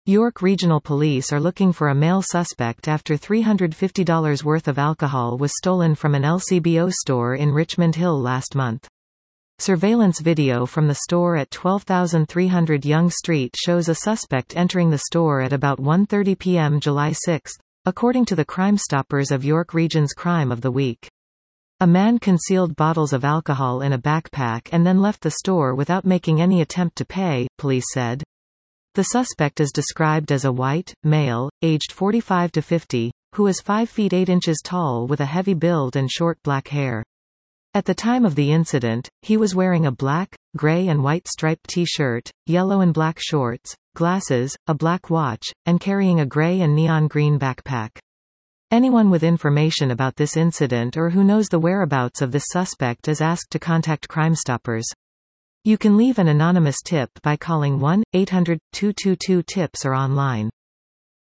York Regional Police are looking for a male suspect after $350 worth of alcohol was stolen from an LCBO store in Richmond Hill last month. Surveillance video from the store at 12300 Yonge Street shows a suspect entering the store at about 1:30 p.m. July 6, according to the Crime Stoppers of York Region's Crime of the Week. A man concealed bottles of alcohol in a backpack and then left the store without making any attempt to pay, police said. The suspect is described as a white, male, aged 45 to 50, who is 5 feet 8 inches tall with a heavy build and short black hair. At the time of the incident, he was wearing a black, gray and white striped t-shirt, yellow and black shorts, glasses, a black watch, and carrying a gray and neon green backpack. Anyone with information about this incident or who knows the whereabouts of this suspect is asked to contact Crime Stoppers. You can leave an anonymous tip by calling 1-800-222-TIPS or online.